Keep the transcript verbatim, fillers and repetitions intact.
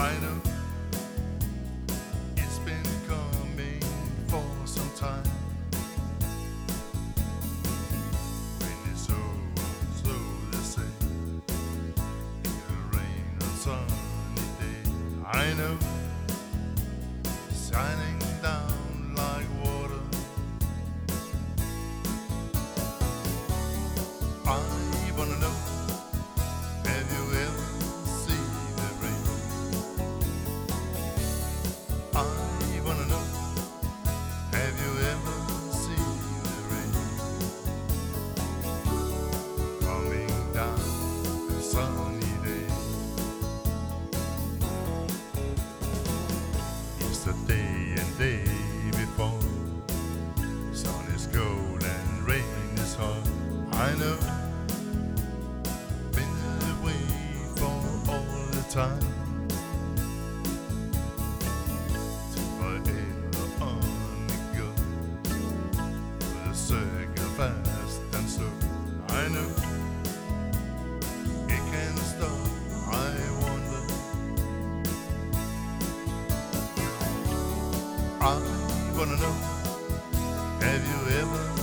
I know it's been coming for some time. When it's over, slowly say it'll rain on sunny day. I know shining down like water. I wanna know, have you ever seen the rain? I wanna know, have you ever seen the rain coming down a sunny day? It's the day and day before, sun is cold and rain is hot. I know, been away for all the time. Forever on the go, with a circle fast and slow. I know it can't stop. I wonder, I wanna know, have you ever